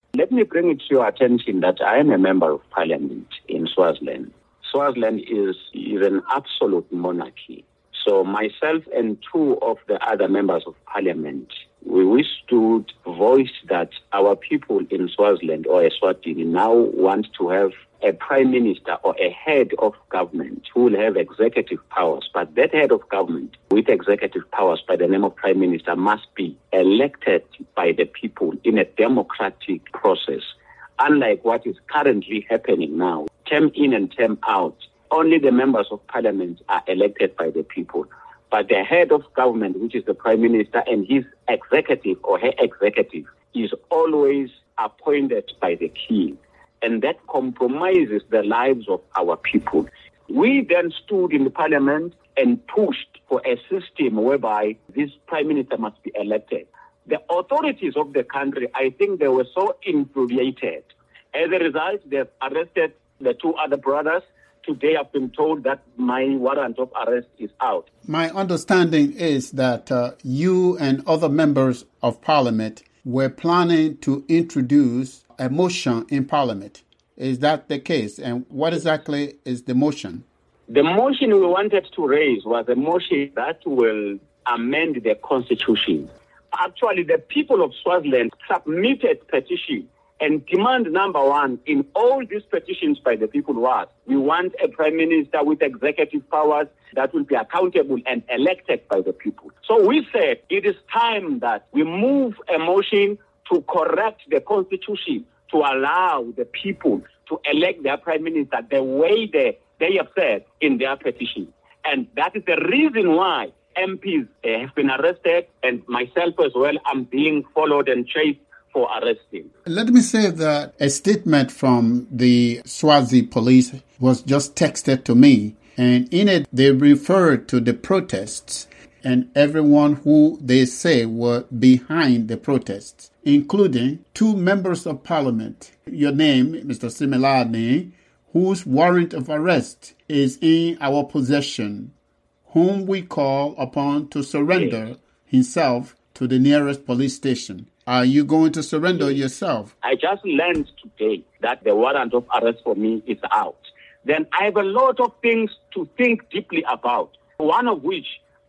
Let me bring it to your attention that I am a member of parliament in Swaziland. Swaziland is an absolute monarchy. So myself and two of the other members of parliament, we stood voiced that our people in Swaziland or Eswatini now want to have a prime minister or a head of government who will have executive powers. But that head of government with executive powers by the name of prime minister must be elected by the people in a democratic process, unlike what is currently happening now. Term in and term out, only the members of parliament are elected by the people. But the head of government, which is the prime minister, and his executive or her executive is always appointed by the king. And that compromises the lives of our people. We then stood in the parliament and pushed for a system whereby this prime minister must be elected. The authorities of the country, I think they were so infuriated. As a result, they've arrested the two other brothers. Today I've been told that my warrant of arrest is out. My understanding is that you and other members of parliament were planning to introduce a motion in parliament. Is that the case? And what exactly is the motion? The motion we wanted to raise was a motion that will amend the constitution. Actually, the people of Swaziland submitted petition, and demand number one in all these petitions by the people was, we want a prime minister with executive powers that will be accountable and elected by the people. So we said it is time that we move a motion to correct the constitution to allow the people to elect their prime minister the way they have said in their petition. And that is the reason why MPs have been arrested, and myself as well, I'm being followed and chased for arresting. Let me say that a statement from the Swazi police was just texted to me, and in it they referred to the protests and everyone who they say were behind the protests, including two members of parliament. Your name, Mr. Simelane, whose warrant of arrest is in our possession, whom we call upon to surrender himself to the nearest police station. Are you going to surrender yourself? I just learned today that the warrant of arrest for me is out. Then I have a lot of things to think deeply about, one of which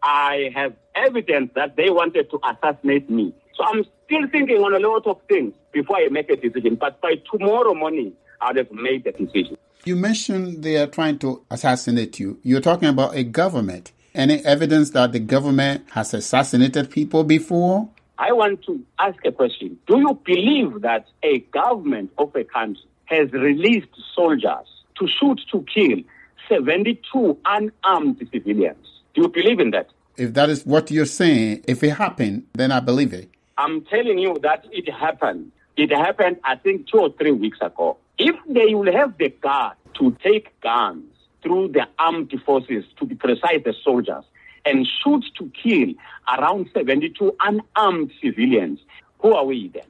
I have evidence that they wanted to assassinate me. So I'm still thinking on a lot of things before I make a decision. But by tomorrow morning, I'll have made the decision. You mentioned they are trying to assassinate you. You're talking about a government. Any evidence that the government has assassinated people before? I want to ask a question. Do you believe that a government of a country has released soldiers to shoot, to kill 72 unarmed civilians? Do you believe in that? If that is what you're saying, if it happened, then I believe it. I'm telling you that it happened. It happened, I think, 2 or 3 weeks ago. If they will have the guard to take guns through the armed forces, to be precise, the soldiers, and shoot to kill around 72 unarmed civilians, who are we then?